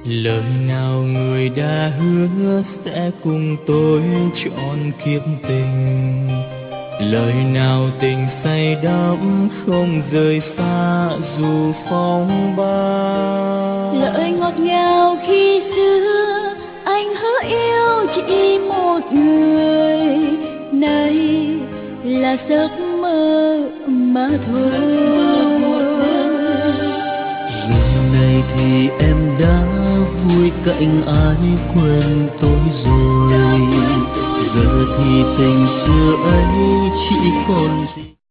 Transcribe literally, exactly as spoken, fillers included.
Lời nào người đã hứa sẽ cùng tôi trọn kiếp tình, lời nào tình say đắm không rời xa dù phong ba. Lời ngọt ngào khi xưa anh hứa yêu chỉ một người, nay là giấc mơ mà thôi. Giờ này thì em đã vui cạnh ai quên tôi rồi, giờ thì tình xưa ấy chỉ còn gì.